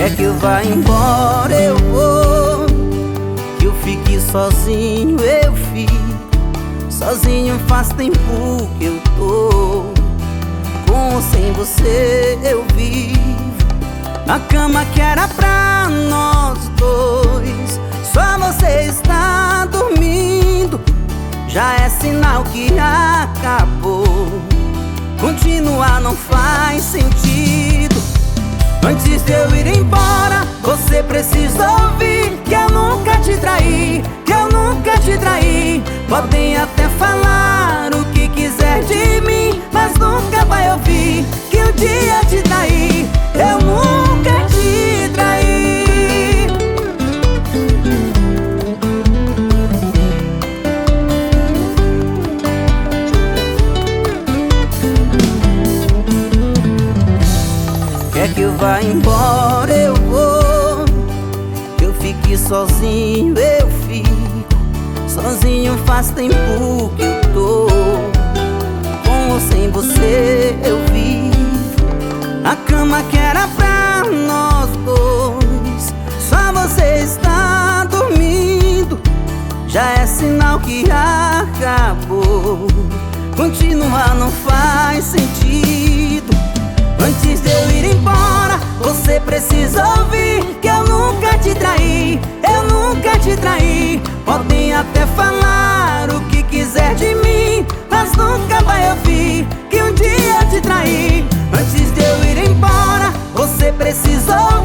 Quer que eu vá embora, eu vou. Que eu fique sozinho, eu fico. Sozinho faz tempo que eu tô. Com ou sem você eu vivo. Na cama que era pra nós dois, só você está dormindo. Já é sinal que acabou. Continuar não faz sentido. Antes de eu ir embora, você precisa ouvir que eu nunca te traí, que eu nunca te traí. Podem até falar o que quiser de mim, mas nunca vai ouvir que um dia te traí. Eu nunca te traí. Quer que eu vá embora, eu vou. Que eu fique sozinho, eu fico. Sozinho faz tempo que eu tô. Com ou sem você eu vivo. A cama que era pra nós dois, só você está dormindo. Já é sinal que acabou. Continuar não faz sentido. Antes de eu ir embora, você precisa ouvir que eu nunca te traí, eu nunca te traí. Podem até falar o que quiser de mim, mas nunca vai ouvir que um dia te traí. Antes de eu ir embora, você precisa ouvir